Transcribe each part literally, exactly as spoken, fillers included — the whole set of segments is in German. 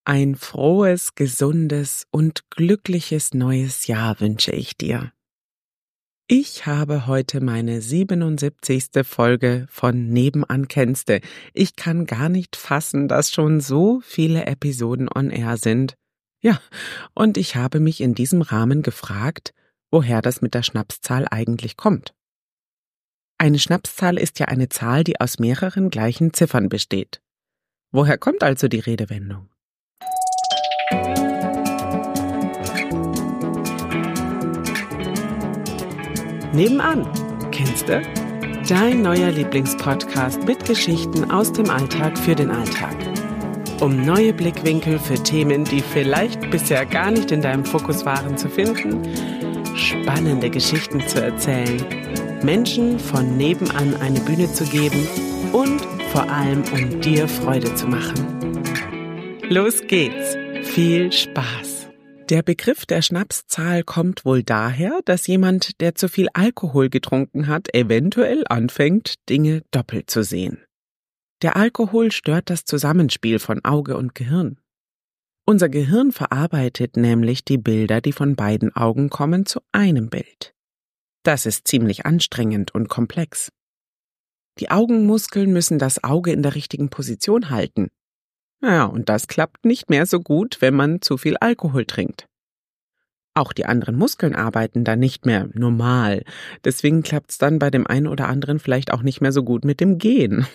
Ein frohes, gesundes und glückliches neues Jahr wünsche ich dir. Ich habe heute meine siebenundsiebzigste Folge von Nebenan kennste. Ich kann gar nicht fassen, dass schon so viele Episoden on air sind. Ja, und ich habe mich in diesem Rahmen gefragt, woher das mit der Schnapszahl eigentlich kommt. Eine Schnapszahl ist ja eine Zahl, die aus mehreren gleichen Ziffern besteht. Woher kommt also die Redewendung? Nebenan, kennst du? Dein neuer Lieblingspodcast mit Geschichten aus dem Alltag für den Alltag. Um neue Blickwinkel für Themen, die vielleicht bisher gar nicht in deinem Fokus waren, zu finden, spannende Geschichten zu erzählen, Menschen von nebenan eine Bühne zu geben und vor allem um dir Freude zu machen. Los geht's! Viel Spaß! Der Begriff der Schnapszahl kommt wohl daher, dass jemand, der zu viel Alkohol getrunken hat, eventuell anfängt, Dinge doppelt zu sehen. Der Alkohol stört das Zusammenspiel von Auge und Gehirn. Unser Gehirn verarbeitet nämlich die Bilder, die von beiden Augen kommen, zu einem Bild. Das ist ziemlich anstrengend und komplex. Die Augenmuskeln müssen das Auge in der richtigen Position halten. Ja, und das klappt nicht mehr so gut, wenn man zu viel Alkohol trinkt. Auch die anderen Muskeln arbeiten dann nicht mehr normal. Deswegen klappt's dann bei dem einen oder anderen vielleicht auch nicht mehr so gut mit dem Gehen.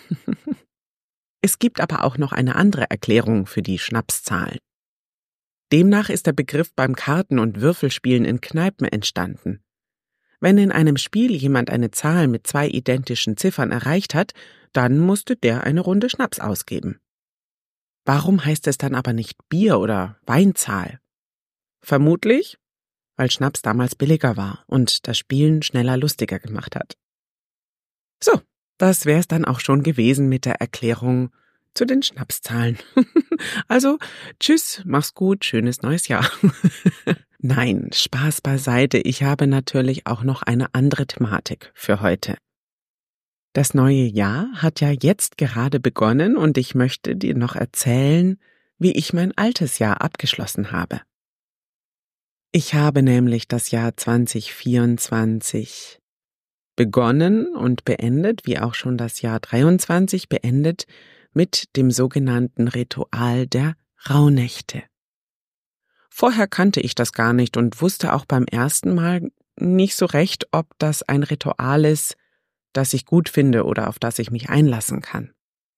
Es gibt aber auch noch eine andere Erklärung für die Schnapszahl. Demnach ist der Begriff beim Karten- und Würfelspielen in Kneipen entstanden. Wenn in einem Spiel jemand eine Zahl mit zwei identischen Ziffern erreicht hat, dann musste der eine Runde Schnaps ausgeben. Warum heißt es dann aber nicht Bier- oder Weinzahl? Vermutlich, weil Schnaps damals billiger war und das Spielen schneller lustiger gemacht hat. So, das wär's dann auch schon gewesen mit der Erklärung zu den Schnapszahlen. Also, tschüss, mach's gut, schönes neues Jahr. Nein, Spaß beiseite, ich habe natürlich auch noch eine andere Thematik für heute. Das neue Jahr hat ja jetzt gerade begonnen und ich möchte dir noch erzählen, wie ich mein altes Jahr abgeschlossen habe. Ich habe nämlich das Jahr zwanzig vierundzwanzig begonnen und beendet, wie auch schon das Jahr dreiundzwanzig beendet, mit dem sogenannten Ritual der Rauhnächte. Vorher kannte ich das gar nicht und wusste auch beim ersten Mal nicht so recht, ob das ein Ritual ist, das ich gut finde oder auf das ich mich einlassen kann.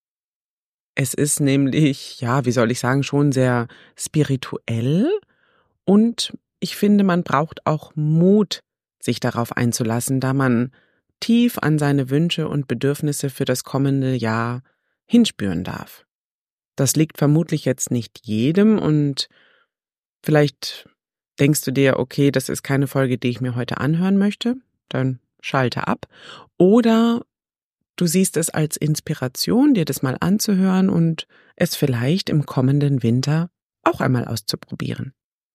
Es ist nämlich, ja, wie soll ich sagen, schon sehr spirituell und ich finde, man braucht auch Mut, sich darauf einzulassen, da man tief an seine Wünsche und Bedürfnisse für das kommende Jahr hinspüren darf. Das liegt vermutlich jetzt nicht jedem und vielleicht denkst du dir, okay, das ist keine Folge, die ich mir heute anhören möchte, dann schalte ab. Oder du siehst es als Inspiration, dir das mal anzuhören und es vielleicht im kommenden Winter auch einmal auszuprobieren.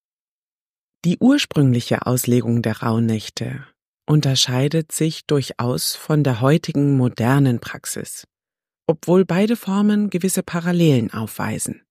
Die ursprüngliche Auslegung der Rauhnächte unterscheidet sich durchaus von der heutigen modernen Praxis, obwohl beide Formen gewisse Parallelen aufweisen.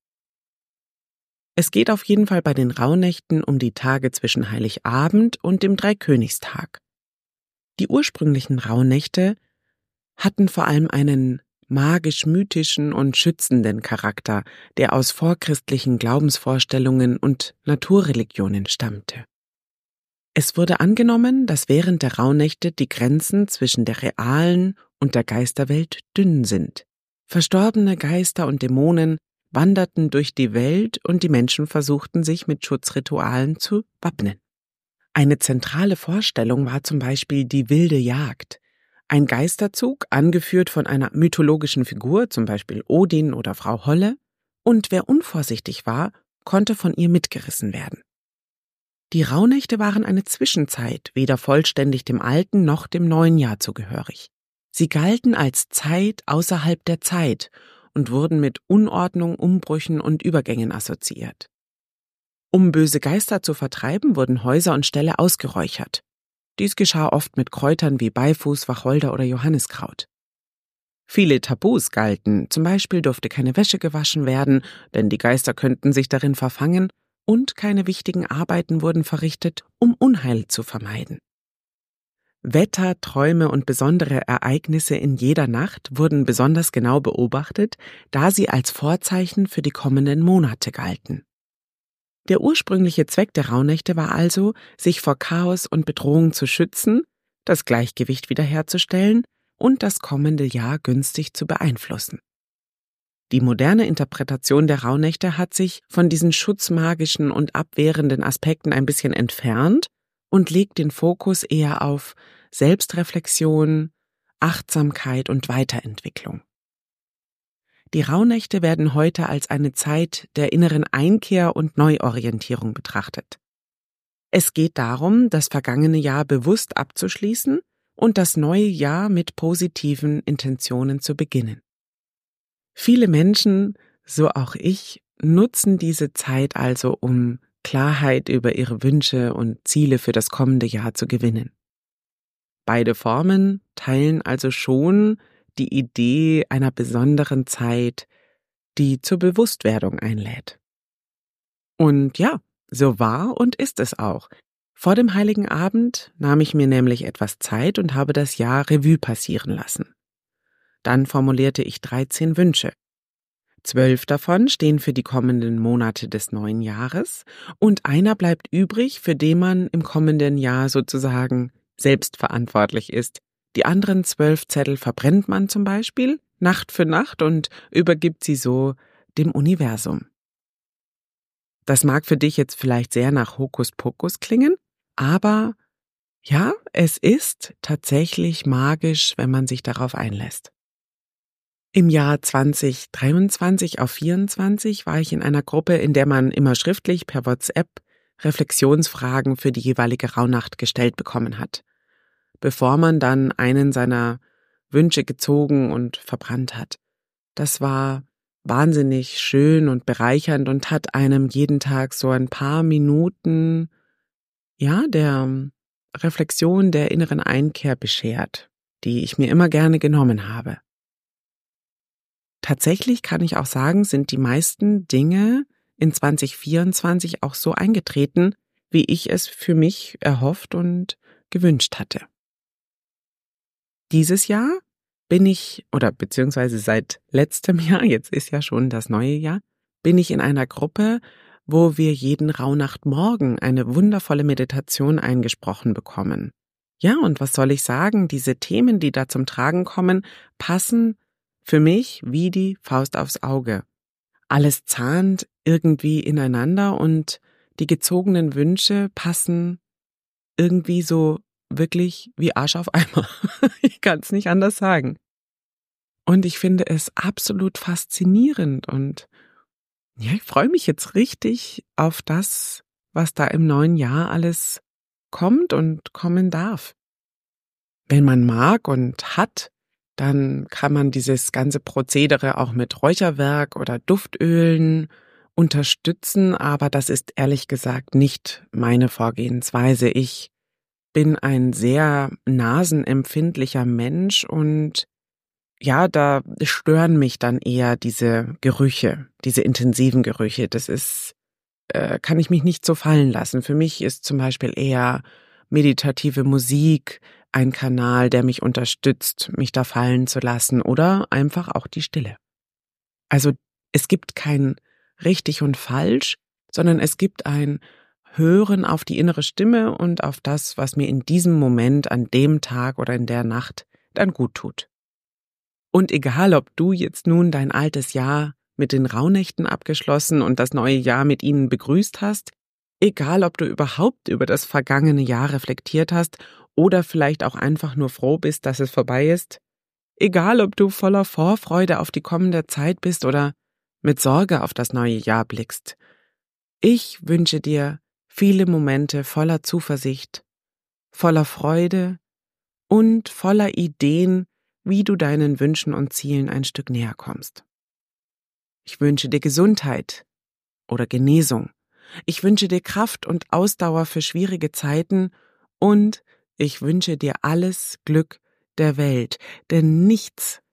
Es geht auf jeden Fall bei den Rauhnächten um die Tage zwischen Heiligabend und dem Dreikönigstag. Die ursprünglichen Rauhnächte hatten vor allem einen magisch-mythischen und schützenden Charakter, der aus vorchristlichen Glaubensvorstellungen und Naturreligionen stammte. Es wurde angenommen, dass während der Rauhnächte die Grenzen zwischen der realen und der Geisterwelt dünn sind. Verstorbene Geister und Dämonen wanderten durch die Welt und die Menschen versuchten sich mit Schutzritualen zu wappnen. Eine zentrale Vorstellung war zum Beispiel die wilde Jagd. Ein Geisterzug, angeführt von einer mythologischen Figur, zum Beispiel Odin oder Frau Holle, und wer unvorsichtig war, konnte von ihr mitgerissen werden. Die Rauhnächte waren eine Zwischenzeit, weder vollständig dem alten noch dem neuen Jahr zugehörig. Sie galten als Zeit außerhalb der Zeit und wurden mit Unordnung, Umbrüchen und Übergängen assoziiert. Um böse Geister zu vertreiben, wurden Häuser und Ställe ausgeräuchert. Dies geschah oft mit Kräutern wie Beifuß, Wacholder oder Johanniskraut. Viele Tabus galten, zum Beispiel durfte keine Wäsche gewaschen werden, denn die Geister könnten sich darin verfangen, und keine wichtigen Arbeiten wurden verrichtet, um Unheil zu vermeiden. Wetter, Träume und besondere Ereignisse in jeder Nacht wurden besonders genau beobachtet, da sie als Vorzeichen für die kommenden Monate galten. Der ursprüngliche Zweck der Rauhnächte war also, sich vor Chaos und Bedrohung zu schützen, das Gleichgewicht wiederherzustellen und das kommende Jahr günstig zu beeinflussen. Die moderne Interpretation der Rauhnächte hat sich von diesen schutzmagischen und abwehrenden Aspekten ein bisschen entfernt und legt den Fokus eher auf Selbstreflexion, Achtsamkeit und Weiterentwicklung. Die Rauhnächte werden heute als eine Zeit der inneren Einkehr und Neuorientierung betrachtet. Es geht darum, das vergangene Jahr bewusst abzuschließen und das neue Jahr mit positiven Intentionen zu beginnen. Viele Menschen, so auch ich, nutzen diese Zeit also, um Klarheit über ihre Wünsche und Ziele für das kommende Jahr zu gewinnen. Beide Formen teilen also schon die Idee einer besonderen Zeit, die zur Bewusstwerdung einlädt. Und ja, so war und ist es auch. Vor dem Heiligen Abend nahm ich mir nämlich etwas Zeit und habe das Jahr Revue passieren lassen. Dann formulierte ich dreizehn Wünsche. Zwölf davon stehen für die kommenden Monate des neuen Jahres und einer bleibt übrig, für den man im kommenden Jahr sozusagen selbstverantwortlich ist. Die anderen zwölf Zettel verbrennt man zum Beispiel Nacht für Nacht und übergibt sie so dem Universum. Das mag für dich jetzt vielleicht sehr nach Hokuspokus klingen, aber ja, es ist tatsächlich magisch, wenn man sich darauf einlässt. Im Jahr zwanzig dreiundzwanzig auf vierundzwanzig war ich in einer Gruppe, in der man immer schriftlich per WhatsApp Reflexionsfragen für die jeweilige Rauhnacht gestellt bekommen hat, bevor man dann einen seiner Wünsche gezogen und verbrannt hat. Das war wahnsinnig schön und bereichernd und hat einem jeden Tag so ein paar Minuten, ja, der Reflexion, der inneren Einkehr beschert, die ich mir immer gerne genommen habe. Tatsächlich kann ich auch sagen, sind die meisten Dinge in zwanzig vierundzwanzig auch so eingetreten, wie ich es für mich erhofft und gewünscht hatte. Dieses Jahr bin ich, oder beziehungsweise seit letztem Jahr, jetzt ist ja schon das neue Jahr, bin ich in einer Gruppe, wo wir jeden Rauhnachtmorgen eine wundervolle Meditation eingesprochen bekommen. Ja, und was soll ich sagen, diese Themen, die da zum Tragen kommen, passen für mich wie die Faust aufs Auge. Alles zahnt irgendwie ineinander und die gezogenen Wünsche passen irgendwie so wirklich wie Arsch auf Eimer. Ich kann es nicht anders sagen. Und ich finde es absolut faszinierend und ja, ich freue mich jetzt richtig auf das, was da im neuen Jahr alles kommt und kommen darf. Wenn man mag und hat, dann kann man dieses ganze Prozedere auch mit Räucherwerk oder Duftölen unterstützen, aber das ist ehrlich gesagt nicht meine Vorgehensweise. Ich bin ein sehr nasenempfindlicher Mensch und ja, da stören mich dann eher diese Gerüche, diese intensiven Gerüche. Das ist, äh, kann ich mich nicht so fallen lassen. Für mich ist zum Beispiel eher meditative Musik ein Kanal, der mich unterstützt, mich da fallen zu lassen oder einfach auch die Stille. Also es gibt kein richtig und falsch, sondern es gibt ein Hören auf die innere Stimme und auf das, was mir in diesem Moment, an dem Tag oder in der Nacht dann gut tut. Und egal, ob du jetzt nun dein altes Jahr mit den Rauhnächten abgeschlossen und das neue Jahr mit ihnen begrüßt hast, egal, ob du überhaupt über das vergangene Jahr reflektiert hast oder vielleicht auch einfach nur froh bist, dass es vorbei ist, egal, ob du voller Vorfreude auf die kommende Zeit bist oder mit Sorge auf das neue Jahr blickst. Ich wünsche dir viele Momente voller Zuversicht, voller Freude und voller Ideen, wie du deinen Wünschen und Zielen ein Stück näher kommst. Ich wünsche dir Gesundheit oder Genesung. Ich wünsche dir Kraft und Ausdauer für schwierige Zeiten und ich wünsche dir alles Glück der Welt, denn nichts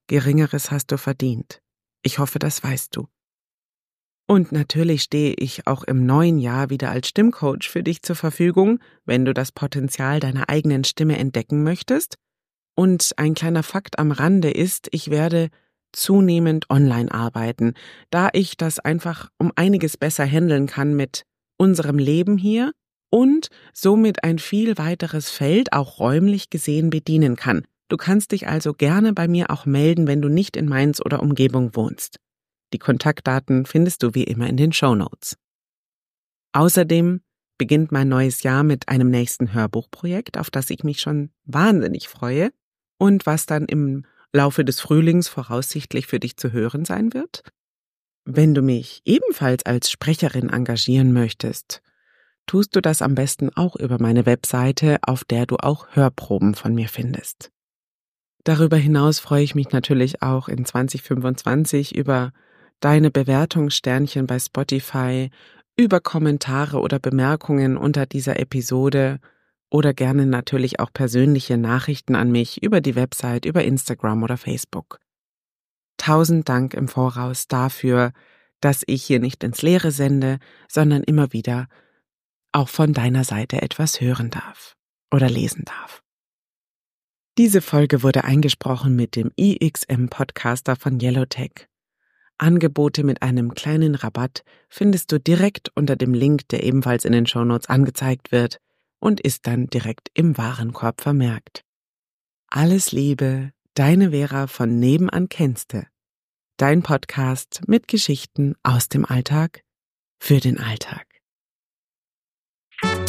Geringeres hast du verdient. Ich hoffe, das weißt du. Und natürlich stehe ich auch im neuen Jahr wieder als Stimmcoach für dich zur Verfügung, wenn du das Potenzial deiner eigenen Stimme entdecken möchtest. Und ein kleiner Fakt am Rande ist, ich werde zunehmend online arbeiten, da ich das einfach um einiges besser handeln kann mit unserem Leben hier und somit ein viel weiteres Feld auch räumlich gesehen bedienen kann. Du kannst dich also gerne bei mir auch melden, wenn du nicht in Mainz oder Umgebung wohnst. Die Kontaktdaten findest du wie immer in den Shownotes. Außerdem beginnt mein neues Jahr mit einem nächsten Hörbuchprojekt, auf das ich mich schon wahnsinnig freue und was dann im Laufe des Frühlings voraussichtlich für dich zu hören sein wird. Wenn du mich ebenfalls als Sprecherin engagieren möchtest, tust du das am besten auch über meine Webseite, auf der du auch Hörproben von mir findest. Darüber hinaus freue ich mich natürlich auch in zwanzig fünfundzwanzig über deine Bewertungssternchen bei Spotify, über Kommentare oder Bemerkungen unter dieser Episode oder gerne natürlich auch persönliche Nachrichten an mich über die Website, über Instagram oder Facebook. Tausend Dank im Voraus dafür, dass ich hier nicht ins Leere sende, sondern immer wieder auch von deiner Seite etwas hören darf oder lesen darf. Diese Folge wurde eingesprochen mit dem I X M-Podcaster von Yellowtech. Angebote mit einem kleinen Rabatt findest du direkt unter dem Link, der ebenfalls in den Shownotes angezeigt wird und ist dann direkt im Warenkorb vermerkt. Alles Liebe, deine Vera von Nebenan kennste. Dein Podcast mit Geschichten aus dem Alltag für den Alltag.